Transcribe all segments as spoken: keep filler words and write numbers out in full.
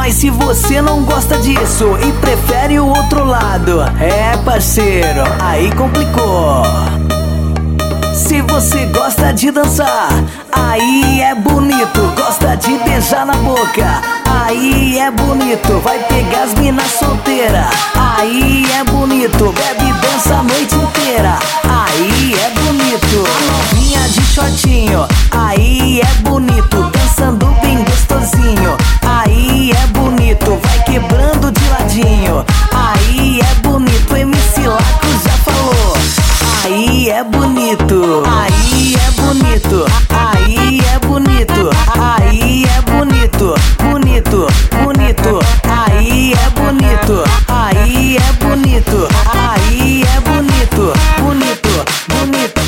Mas se você não gosta disso e prefere o outro lado, é parceiro, aí complicou. Se você gosta de dançar, aí é bonito. Gosta de beijar na boca, aí é bonito. Vai pegar as minas solteiras, aí é bonito. Bebe e dança a noite inteira, aí é bonito. A novinha de shortinho, aí é bonito. Dançando bem gostosinho, aí é bonito. Vai quebrando de ladinho, aí é bonito. M C Laco já falou, aí é bonito, aí é bonito, aí é bonito, aí é bonito, bonito, bonito, aí é bonito, aí é bonito, aí é bonito, bonito, bonito.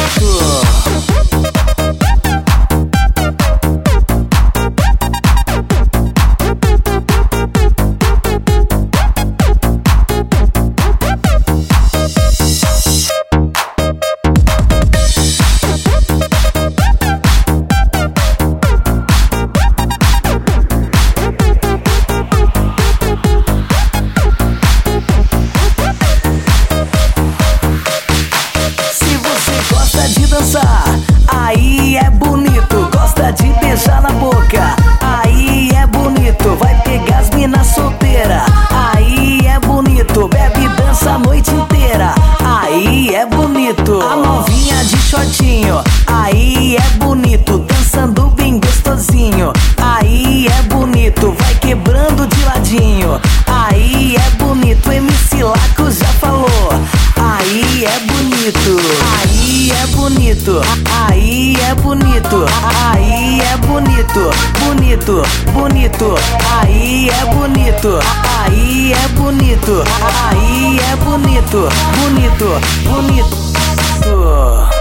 Aí é bonito, gosta de beijar na boca, aí é bonito. Vai pegar as minas solteiras, aí é bonito. Bebe e dança a noite inteira, aí é bonito. A novinha de shortinho, aí é bonito. Dançando bem gostosinho, aí é bonito. Vai quebrando de ladinho, aí é bonito. M C Laco já falou, aí é bonito, aí é bonito, aí é bonito, aí é bonito, bonito, bonito, aí é bonito, aí é bonito, aí é bonito, bonito, bonito.